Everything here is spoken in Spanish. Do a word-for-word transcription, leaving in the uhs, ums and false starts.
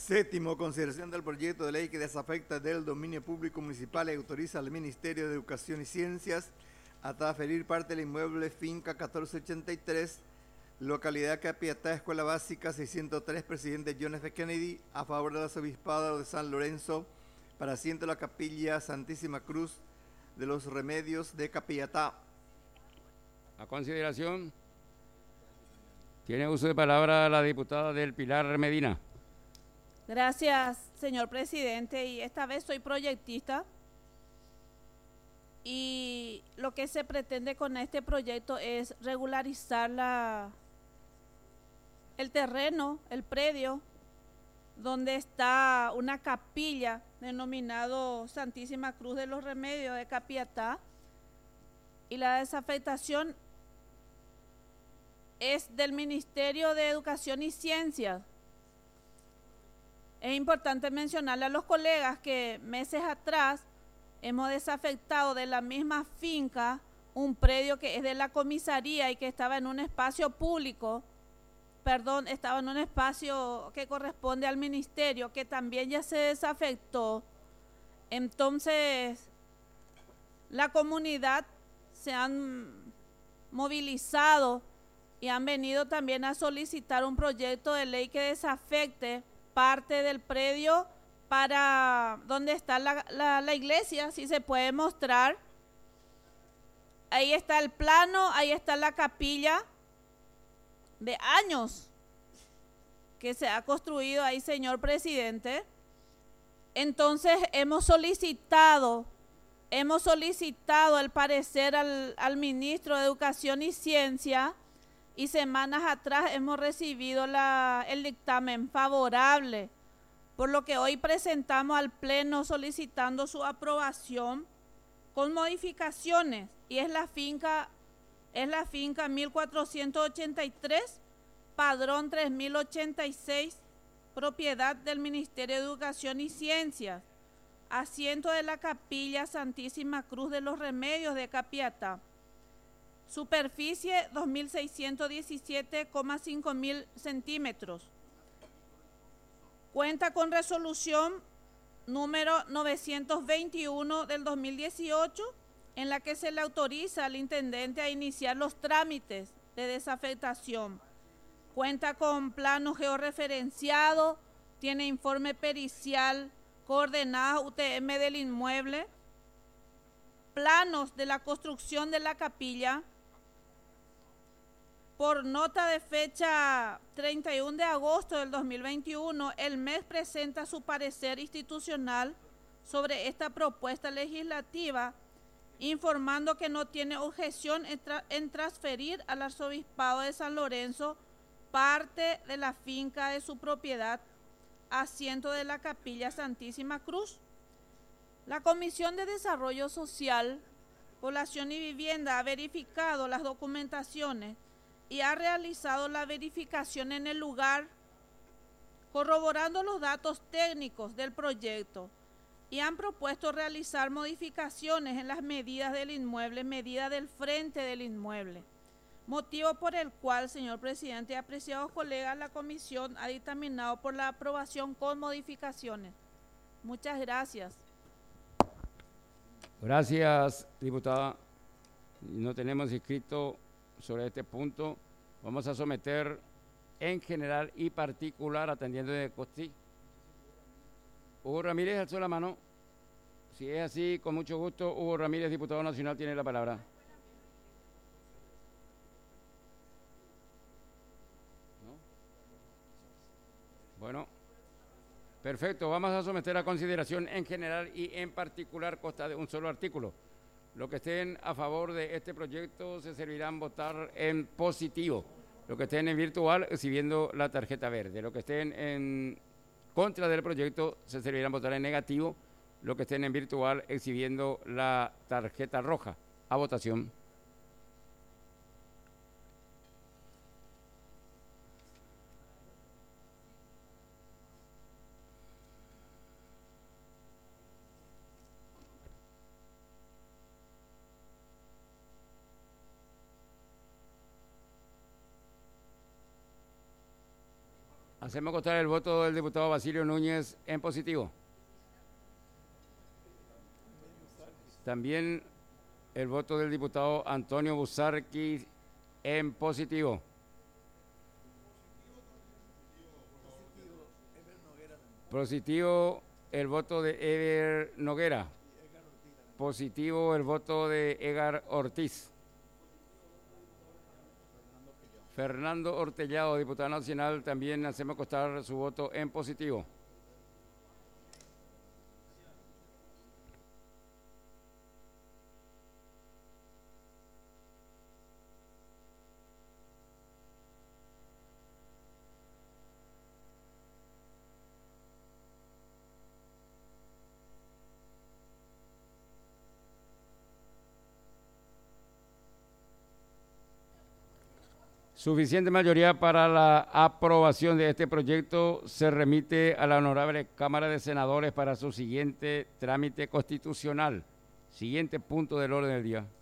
Séptimo, consideración del proyecto de ley que desafecta del dominio público municipal y autoriza al Ministerio de Educación y Ciencias a transferir parte del inmueble finca catorce ochenta y tres, localidad Capiatá, Escuela Básica seiscientos tres, presidente John F. Kennedy, a favor del arzobispado de San Lorenzo, para asiento de la Capilla Santísima Cruz de los Remedios de Capiatá. A consideración, tiene uso de palabra la diputada del Pilar Medina. Gracias, señor presidente, y esta vez soy proyectista y lo que se pretende con este proyecto es regularizar la, el terreno, el predio, donde está una capilla denominado Santísima Cruz de los Remedios de Capiatá, y la desafectación es del Ministerio de Educación y Ciencias. Es importante mencionarle a los colegas que meses atrás hemos desafectado de la misma finca un predio que es de la comisaría y que estaba en un espacio público, perdón, estaba en un espacio que corresponde al ministerio, que también ya se desafectó. Entonces, la comunidad se han movilizado y han venido también a solicitar un proyecto de ley que desafecte parte del predio para donde está la, la, la iglesia, si se puede mostrar. Ahí está el plano, ahí está la capilla de años que se ha construido ahí, señor presidente. Entonces hemos solicitado, hemos solicitado el parecer al, al ministro de Educación y Ciencia, y semanas atrás hemos recibido la, el dictamen favorable, por lo que hoy presentamos al Pleno solicitando su aprobación con modificaciones, y es la finca, es la finca mil cuatrocientos ochenta y tres, padrón tres mil ochenta y seis, propiedad del Ministerio de Educación y Ciencias, asiento de la Capilla Santísima Cruz de los Remedios de Capiatá. Superficie dos mil seiscientos diecisiete coma cinco mil centímetros. Cuenta con resolución número novecientos veintiuno del dos mil dieciocho, en la que se le autoriza al intendente a iniciar los trámites de desafectación. Cuenta con plano georreferenciado, tiene informe pericial, coordenadas U T M del inmueble, planos de la construcción de la capilla. Por nota de fecha treinta y uno de agosto del dos mil veintiuno, el M E S presenta su parecer institucional sobre esta propuesta legislativa, informando que no tiene objeción en, tra en transferir al arzobispado de San Lorenzo parte de la finca de su propiedad, asiento de la Capilla Santísima Cruz. La Comisión de Desarrollo Social, Población y Vivienda ha verificado las documentaciones y ha realizado la verificación en el lugar, corroborando los datos técnicos del proyecto, y han propuesto realizar modificaciones en las medidas del inmueble, medida del frente del inmueble, motivo por el cual, señor presidente y apreciados colegas, la comisión ha dictaminado por la aprobación con modificaciones. Muchas gracias. Gracias, diputada. No tenemos inscrito sobre este punto. Vamos a someter en general y particular, atendiendo de Costí. Hugo Ramírez alzó la mano. Si es así, con mucho gusto, Hugo Ramírez, diputado nacional, tiene la palabra. ¿No? Bueno, perfecto. Vamos a someter a consideración en general y en particular, consta de un solo artículo. Los que estén a favor de este proyecto se servirán votar en positivo. Los que estén en virtual, exhibiendo la tarjeta verde. Los que estén en contra del proyecto se servirán votar en negativo. Los que estén en virtual, exhibiendo la tarjeta roja. A votación. Hacemos constar el voto del diputado Basilio Núñez en positivo. También el voto del diputado Antonio Busarqui en positivo. Positivo el voto de Ever Noguera. Positivo el voto de Edgar Ortiz. Fernando Ortellado, diputado nacional, también hacemos constar su voto en positivo. Suficiente mayoría para la aprobación de este proyecto se remite a la Honorable Cámara de Senadores para su siguiente trámite constitucional. Siguiente punto del orden del día.